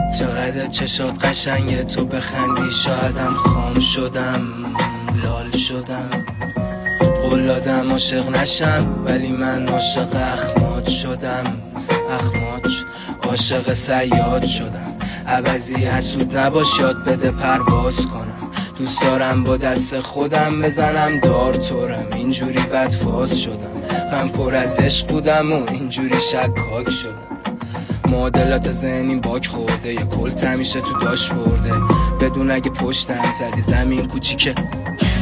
چقدر چشات قشنگه تو بخندی شایدم خام شدم لال شدم قول دادم عاشق نشم ولی من عاشق اخماج شدم اخماج عاشق صیاد شدم عوضی حسود نباش یاد بده پرواز کنم دوست دارم با دست خودم بزنم دار تورم اینجوری بدفاز شدم من پر از عشق بودم و اینجوری شکاک شدم معادلات ذهنیم باک خورده یه کل تمیشه تو داش برده بدون اگه پشتم زدی زمین کوچیکه